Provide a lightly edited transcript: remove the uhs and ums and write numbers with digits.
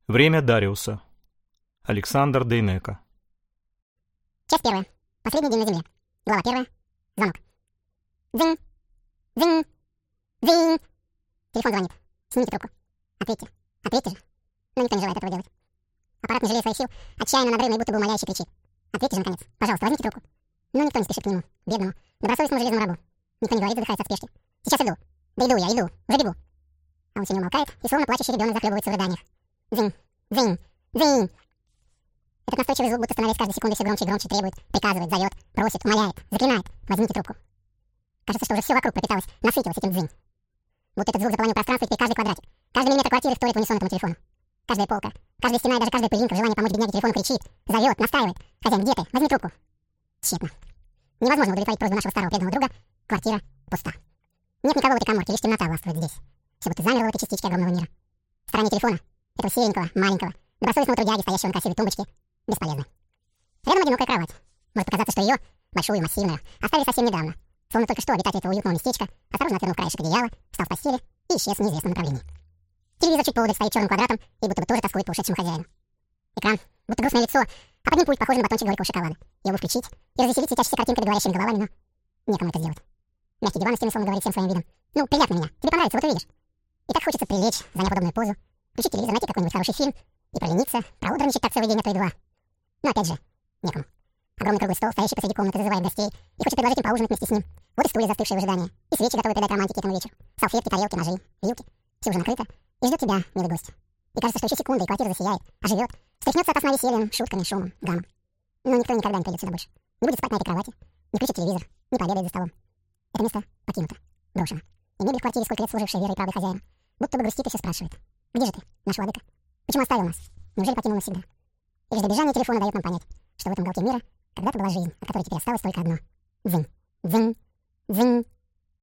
Время Дариуса. Александр Дейнеко. Часть первая. Последний день на земле. Глава первая. Звонок. Дзынь. Дзынь. Дзынь. Телефон звонит. Снимите трубку. Ответьте. Ответьте же. Но никто не желает этого делать. Аппарат, не жалея своих сил, отчаянно, надрывно и будто бы умоляюще кричит. Ответьте же, наконец. Пожалуйста, возьмите трубку. Но никто не спешит к нему, бедному, добросовестному железному рабу. Никто не говорит, задыхаясь от спешки. Сейчас иду. Да иду я, иду. Уже бегу. А он все не умолкает, и словно плачущий ребенок захлебывается в рыданиях. Дзынь. Дзынь. Дзынь. Этот настойчивый звук, будто становясь каждой секундой все громче и громче, требует, приказывает, зовет, просит, умоляет, заклинает. Возьмите трубку. Кажется, что уже все вокруг пропиталось, насытилось этим дзынь. Будто этот звук заполнил пространство и каждый квадратик. Каждый миллиметр квартиры вторит в унисон этому телефону. Каждая полка, каждая стена и даже каждая пылинка в желании помочь бедняге телефону кричит, зовет, настаивает. Хозяин, где ты? Возьми трубку. Тщетно. Невозможно удовлетворить просьбу нашего старого преданного друга. Квартира пуста. Нет никого в этой каморке, лишь темнота властвует здесь. Все будто замерло в этой частичке огромного мира. В стороне телефона, этого серенького, маленького, добросовестного трудяги, стоящего на красивой тумбочке, бесполезно. Рядом одинокая кровать. Может показаться, что ее, большую и массивную, оставили совсем недавно. Словно только что обитатель этого уютного местечка осторожно отвернул краешек одеяла, встал в постели и исчез в неизвестном направлении. Телевизор чуть поодаль стоит черным квадратом и будто бы тоже тоскует по ушедшему хозяину. Экран, будто грустное лицо, а под ним пульт, похожий на батончик горького шоколада. Его бы включить и развеселить светящейся картинкой да говорящими головами, но некому это сделать. Мягкий диван, с словно говорит всем своим видом. Ну, приятно меня, тебе понравится, вот увидишь. И так хочется прилечь, заняв удобную позу, включить телевизор, найти какой-нибудь хороший фильм и пролениться, проударничать так целый день, а то и два. Но опять же, некому. Огромный круглый стол, стоящий посреди комнаты, зазывает гостей и хочет предложить им поужинать вместе с ним. Вот и стулья, застывшие в ожидании, и свечи, готовые придать романтике этому вечеру. Салфетки, тарелки, ножи, вилки. Все уже накрыто и ждет тебя, милый гость. И кажется, что еще секунда, и квартира засияет, оживет, встряхнется ото сна весельем, шутками, шумом, гамом. Но никто никогда не придет сюда больше. Не будет спать на этой кровати, не включит телевизор, не пообедает за столом. Это место покинуто, брошено. И мебель в квартире, сколько лет служившая верой и правдой хозяина, будто бы грустит и все спрашивает. Где же ты, наш владыка? Почему оставил нас? Неужели покинул навсегда? И лишь добежание телефона дает нам понять, что в этом уголке мира когда-то была жизнь, от которой теперь осталось только одно. Дзынь. Дзынь. Дзынь.